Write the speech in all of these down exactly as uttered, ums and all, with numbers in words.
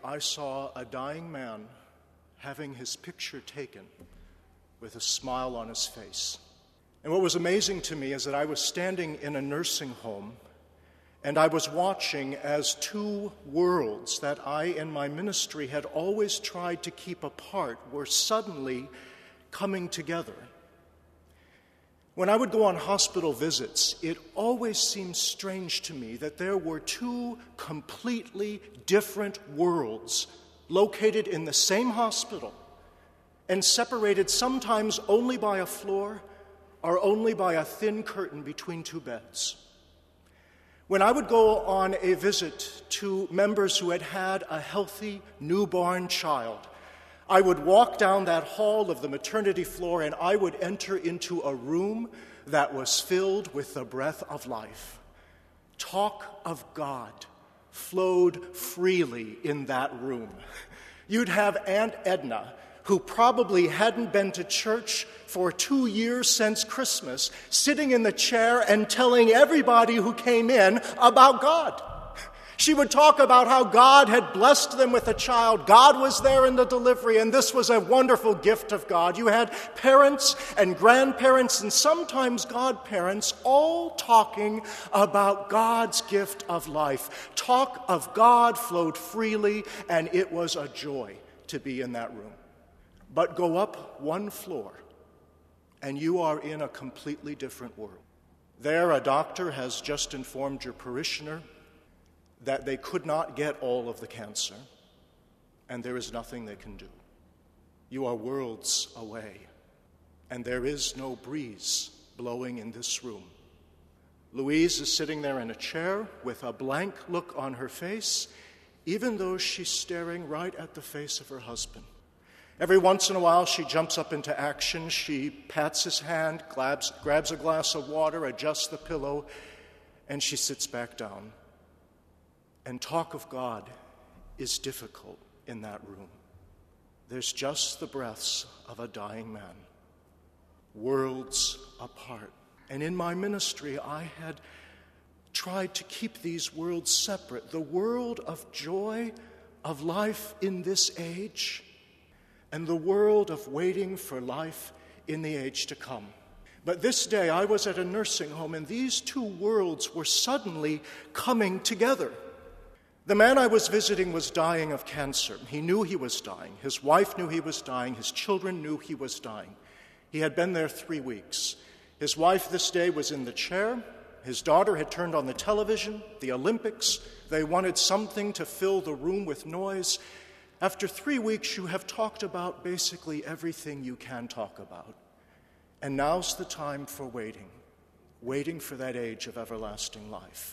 I saw a dying man having his picture taken with a smile on his face. And what was amazing to me is that I was standing in a nursing home and I was watching as two worlds that I in my ministry had always tried to keep apart were suddenly coming together. When I would go on hospital visits, it always seemed strange to me that there were two completely different worlds located in the same hospital and separated sometimes only by a floor or only by a thin curtain between two beds. When I would go on a visit to members who had had a healthy newborn child, I would walk down that hall of the maternity floor and I would enter into a room that was filled with the breath of life. Talk of God flowed freely in that room. You'd have Aunt Edna, who probably hadn't been to church for two years since Christmas, sitting in the chair and telling everybody who came in about God. She would talk about how God had blessed them with a child. God was there in the delivery, and this was a wonderful gift of God. You had parents and grandparents and sometimes godparents all talking about God's gift of life. Talk of God flowed freely, and it was a joy to be in that room. But go up one floor, and you are in a completely different world. There, a doctor has just informed your parishioner that they could not get all of the cancer, and there is nothing they can do. You are worlds away, and there is no breeze blowing in this room. Louise is sitting there in a chair with a blank look on her face, even though she's staring right at the face of her husband. Every once in a while, she jumps up into action. She pats his hand, grabs, grabs a glass of water, adjusts the pillow, and she sits back down. And talk of God is difficult in that room. There's just the breaths of a dying man, worlds apart. And in my ministry, I had tried to keep these worlds separate. The world of joy, of life in this age, and the world of waiting for life in the age to come. But this day, I was at a nursing home, and these two worlds were suddenly coming together. The man I was visiting was dying of cancer. He knew he was dying. His wife knew he was dying. His children knew he was dying. He had been there three weeks. His wife this day was in the chair. His daughter had turned on the television, the Olympics. They wanted something to fill the room with noise. After three weeks, you have talked about basically everything you can talk about. And now's the time for waiting, waiting for that age of everlasting life.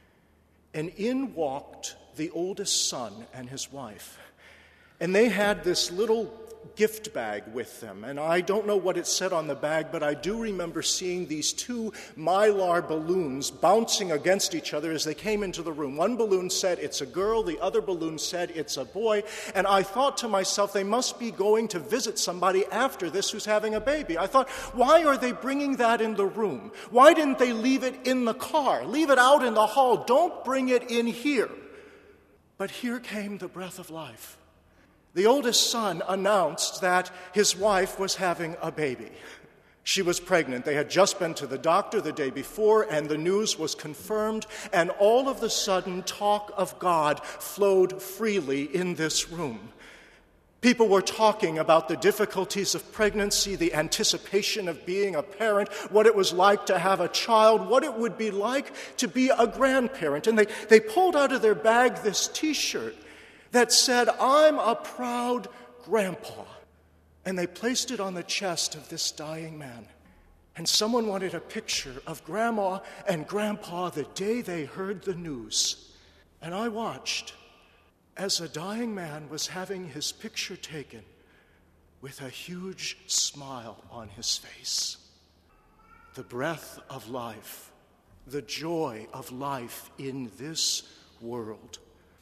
And in walked the oldest son and his wife. And they had this little gift bag with them. And I don't know what it said on the bag, but I do remember seeing these two mylar balloons bouncing against each other as they came into the room. One balloon said, "It's a girl." The other balloon said, "It's a boy." And I thought to myself, they must be going to visit somebody after this who's having a baby. I thought, why are they bringing that in the room? Why didn't they leave it in the car? Leave it out in the hall. Don't bring it in here. But here came the breath of life. The oldest son announced that his wife was having a baby. She was pregnant. They had just been to the doctor the day before, and the news was confirmed, and all of a sudden, talk of God flowed freely in this room. People were talking about the difficulties of pregnancy, the anticipation of being a parent, what it was like to have a child, what it would be like to be a grandparent. And they, they pulled out of their bag this T-shirt that said, "I'm a proud grandpa." And they placed it on the chest of this dying man. And someone wanted a picture of Grandma and Grandpa the day they heard the news. And I watched as a dying man was having his picture taken with a huge smile on his face. The breath of life, the joy of life in this world.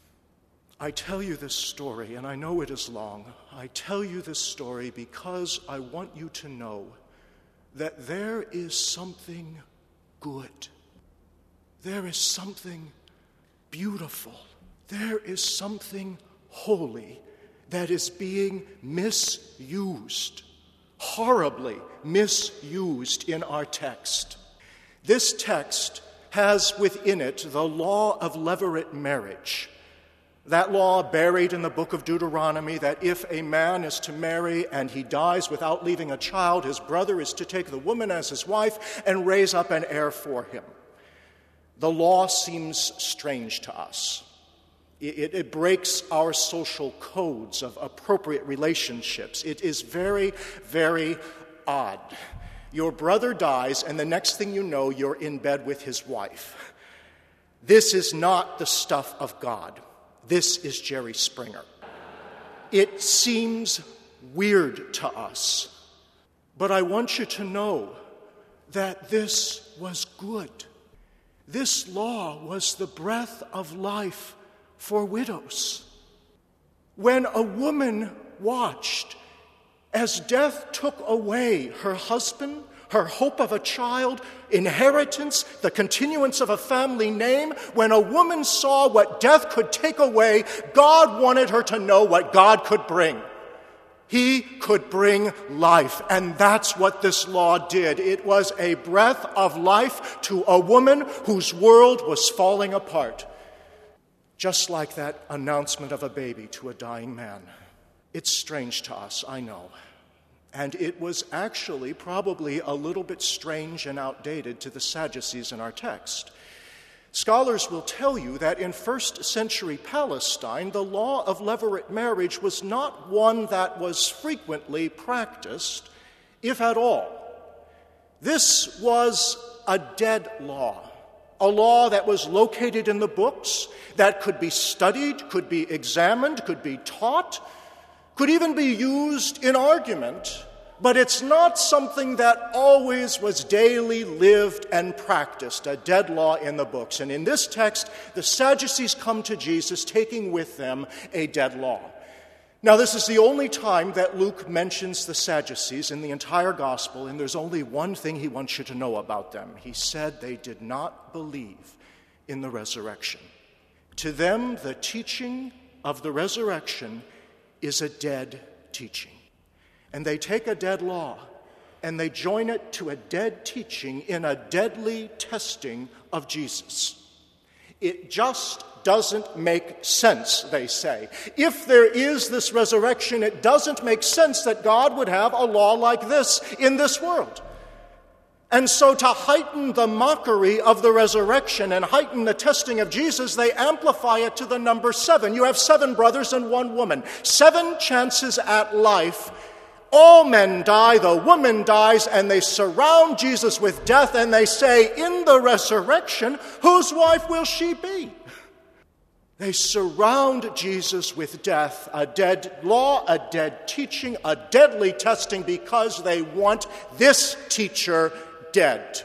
I tell you this story, and I know it is long. I tell you this story because I want you to know that there is something good. There is something beautiful. There is something holy that is being misused, horribly misused in our text. This text has within it the law of levirate marriage. That law buried in the book of Deuteronomy, that if a man is to marry and he dies without leaving a child, his brother is to take the woman as his wife and raise up an heir for him. The law seems strange to us. It, it breaks our social codes of appropriate relationships. It is very, very odd. Your brother dies, and the next thing you know, you're in bed with his wife. This is not the stuff of God. This is Jerry Springer. It seems weird to us, but I want you to know that this was good. This law was the breath of life for widows. When a woman watched as death took away her husband, her hope of a child, inheritance, the continuance of a family name, when a woman saw what death could take away, God wanted her to know what God could bring. He could bring life, and that's what this law did. It was a breath of life to a woman whose world was falling apart, just like that announcement of a baby to a dying man. It's strange to us, I know. And it was actually probably a little bit strange and outdated to the Sadducees in our text. Scholars will tell you that in first century Palestine, the law of levirate marriage was not one that was frequently practiced, if at all. This was a dead law, a law that was located in the books, that could be studied, could be examined, could be taught, could even be used in argument, but it's not something that always was daily lived and practiced, a dead law in the books. And in this text, the Sadducees come to Jesus taking with them a dead law. Now, this is the only time that Luke mentions the Sadducees in the entire gospel, and there's only one thing he wants you to know about them. He said they did not believe in the resurrection. To them, the teaching of the resurrection is a dead teaching. And they take a dead law and they join it to a dead teaching in a deadly testing of Jesus. It just doesn't make sense, they say. If there is this resurrection, it doesn't make sense that God would have a law like this in this world. And so to heighten the mockery of the resurrection and heighten the testing of Jesus, they amplify it to the number seven. You have seven brothers and one woman. Seven chances at life. All men die, the woman dies, and they surround Jesus with death, and they say, in the resurrection, whose wife will she be? They surround Jesus with death, a dead law, a dead teaching, a deadly testing, because they want this teacher dead.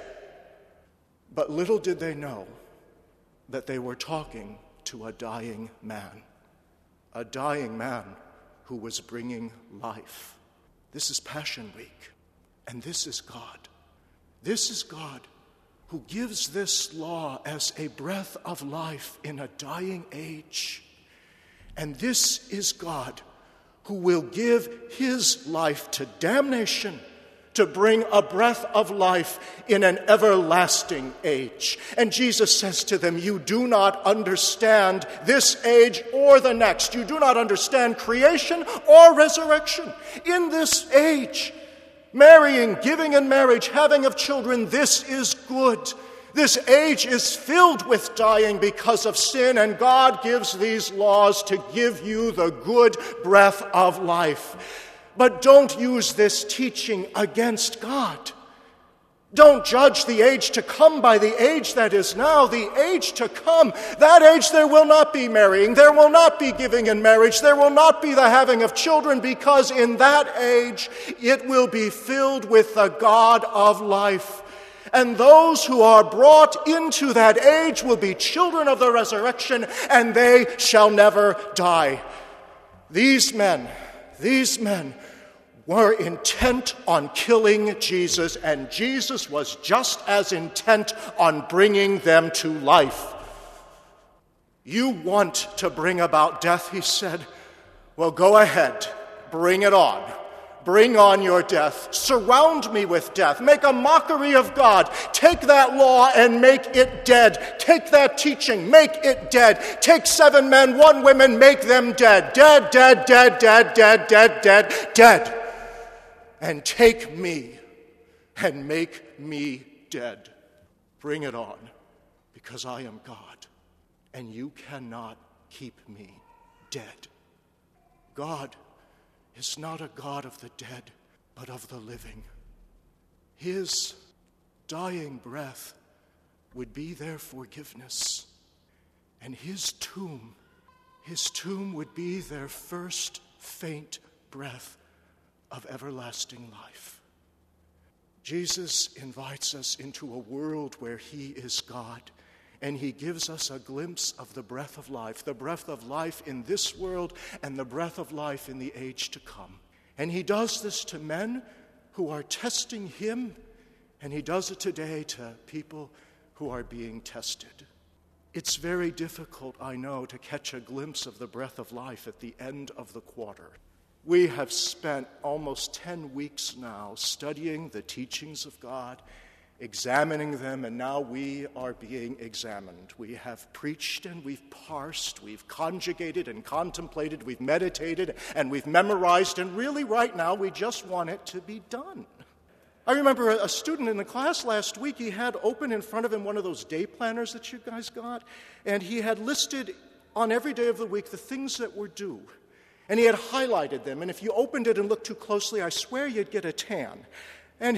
But little did they know that they were talking to a dying man, a dying man who was bringing life. This is Passion Week, and this is God. This is God who gives this law as a breath of life in a dying age. And this is God who will give his life to damnation to bring a breath of life in an everlasting age. And Jesus says to them, you do not understand this age or the next. You do not understand creation or resurrection. In this age, marrying, giving in marriage, having of children, this is good. This age is filled with dying because of sin, and God gives these laws to give you the good breath of life. But don't use this teaching against God. Don't judge the age to come by the age that is now. The age to come, that age there will not be marrying, there will not be giving in marriage, there will not be the having of children, because in that age it will be filled with the God of life. And those who are brought into that age will be children of the resurrection, and they shall never die. These men, these men were intent on killing Jesus, and Jesus was just as intent on bringing them to life. You want to bring about death, he said. Well, go ahead. Bring it on. Bring on your death. Surround me with death. Make a mockery of God. Take that law and make it dead. Take that teaching, make it dead. Take seven men, one woman, make them dead. Dead, dead, dead, dead, dead, dead, dead, dead. And take me and make me dead. Bring it on, because I am God, and you cannot keep me dead. God is not a God of the dead, but of the living. His dying breath would be their forgiveness, and his tomb, his tomb would be their first faint breath of everlasting life. Jesus invites us into a world where he is God, and he gives us a glimpse of the breath of life, the breath of life in this world and the breath of life in the age to come. And he does this to men who are testing him, and he does it today to people who are being tested. It's very difficult, I know, to catch a glimpse of the breath of life at the end of the quarter. We have spent almost ten weeks now studying the teachings of God, examining them, and now we are being examined. We have preached and we've parsed, we've conjugated and contemplated, we've meditated and we've memorized, and really right now we just want it to be done. I remember a student in the class last week, he had open in front of him one of those day planners that you guys got, and he had listed on every day of the week the things that were due. And he had highlighted them, and if you opened it and looked too closely, I swear you'd get a tan. And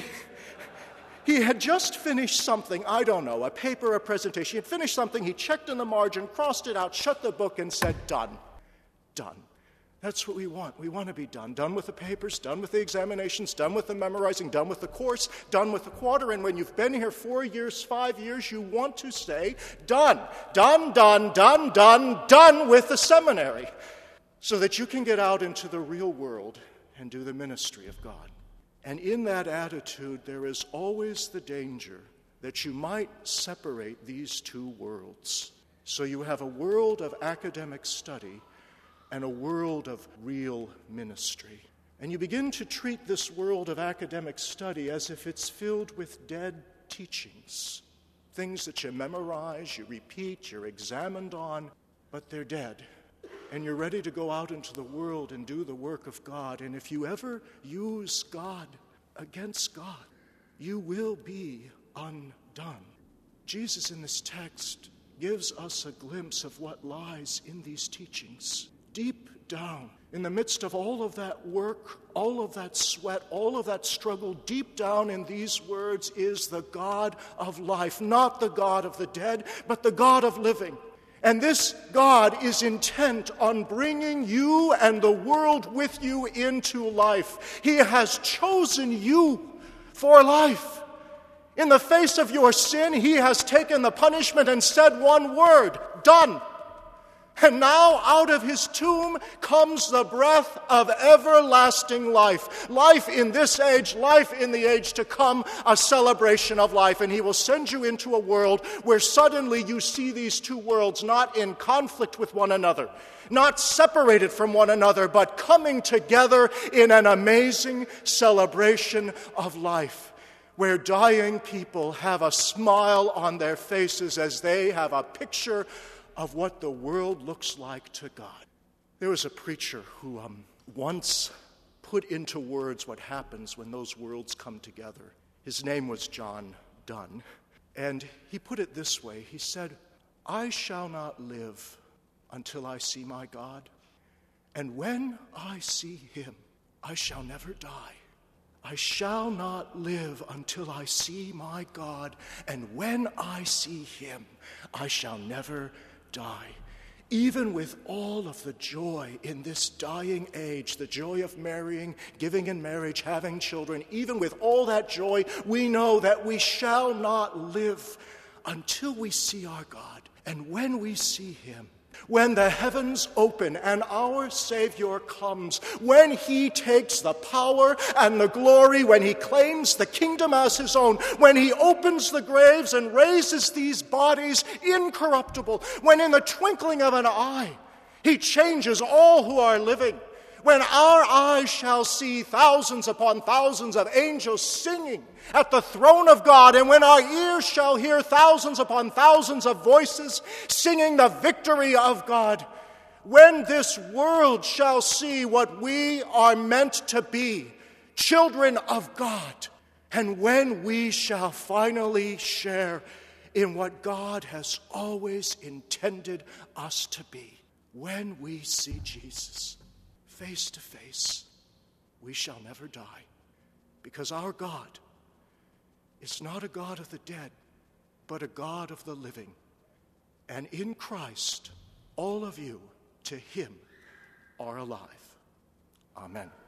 he had just finished something, I don't know, a paper, a presentation. He had finished something, he checked in the margin, crossed it out, shut the book, and said, done. Done. That's what we want. We want to be done. Done with the papers, done with the examinations, done with the memorizing, done with the course, done with the quarter. And when you've been here four years, five years, you want to say, done. Done, done, done, done, done with the seminary. So that you can get out into the real world and do the ministry of God. And in that attitude, there is always the danger that you might separate these two worlds. So you have a world of academic study and a world of real ministry. And you begin to treat this world of academic study as if it's filled with dead teachings, things that you memorize, you repeat, you're examined on, but they're dead. And you're ready to go out into the world and do the work of God. And if you ever use God against God, you will be undone. Jesus in this text gives us a glimpse of what lies in these teachings. Deep down, in the midst of all of that work, all of that sweat, all of that struggle, deep down in these words is the God of life, not the God of the dead, but the God of living. And this God is intent on bringing you and the world with you into life. He has chosen you for life. In the face of your sin, he has taken the punishment and said one word, done. And now out of his tomb comes the breath of everlasting life. Life in this age, life in the age to come, a celebration of life. And he will send you into a world where suddenly you see these two worlds not in conflict with one another, not separated from one another, but coming together in an amazing celebration of life, where dying people have a smile on their faces as they have a picture of what the world looks like to God. There was a preacher who um, once put into words what happens when those worlds come together. His name was John Donne. And he put it this way. He said, I shall not live until I see my God. And when I see him, I shall never die. I shall not live until I see my God. And when I see him, I shall never die. Even with all of the joy in this dying age, the joy of marrying, giving in marriage, having children, even with all that joy, we know that we shall not live until we see our God. And when we see him, when the heavens open and our Savior comes, when he takes the power and the glory, when he claims the kingdom as his own, when he opens the graves and raises these bodies incorruptible, when in the twinkling of an eye He changes all who are living. When our eyes shall see thousands upon thousands of angels singing at the throne of God, and when our ears shall hear thousands upon thousands of voices singing the victory of God, when this world shall see what we are meant to be, children of God, and when we shall finally share in what God has always intended us to be, when we see Jesus face to face, we shall never die, because our God is not a God of the dead, but a God of the living. And in Christ, all of you to him are alive. Amen.